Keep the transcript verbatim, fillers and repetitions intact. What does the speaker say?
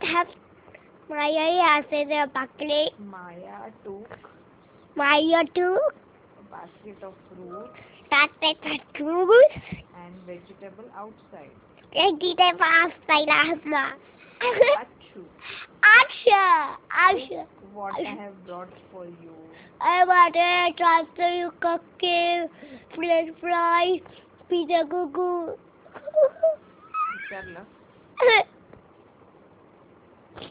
have Maya has a bucket. Maya took Maya took a basket of fruits started the tools and vegetable outside. and did a fast by Asma. Achu, Aksha! look Aksha! what I have brought for you. I want to transfer you cookie, french fries, pizza cuckoo. विचारलं